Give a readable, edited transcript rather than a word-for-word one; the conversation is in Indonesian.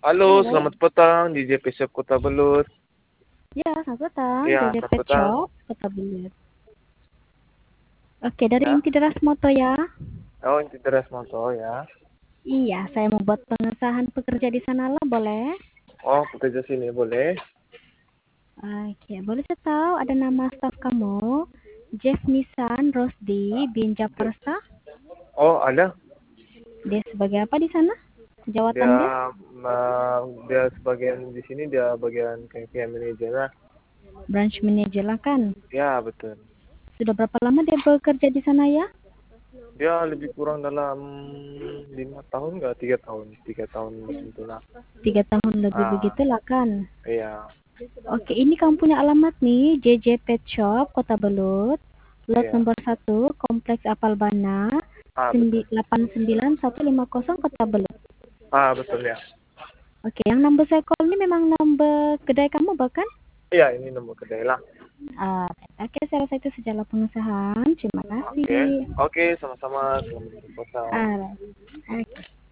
Halo, Halo. selamat petang di JP Shop Kota Belud. Ya, selamat petang. Ya, JJ selamat Pet petang. Shop, Kota Belud. Oke, dari Ya. Inti Deras Moto ya. Oh, Inti Teras Moto ya. Iya, saya mau buat pengesahan pekerja di sana lah, boleh? Oh, pekerja sini boleh. Oke, boleh saya tahu ada nama staf kamu? Jeff Nisan Rosdi bin Japarsa. Oh, ada. Dia sebagai apa di sana? Jawatan Dia dia? dia sebagian di sini dia bagian kayak manajer lah. Branch manager lah kan. Ya, betul. Sudah berapa lama dia bekerja di sana ya? Dia lebih kurang dalam 5 tahun nggak? 3 tahun, 3 tahun itulah. 3 tahun lebih Ah, begitulah kan. iya, Oke, ini kamu punya alamat nih, JJ Pet Shop, Kota Belud, lot iya. nomor 1, Kompleks Apalbana, Betul. 89150 Kota Belud. Betul ya. Oke, yang number saya call ini memang number kedai kamu bahkan? Iya, ini nomor kedai lah. Ah, oke, saya rasa itu sejalan pengesahan. Terima Oke, kasih. oke, sama-sama. Selamat berpuasa. Ah, oke.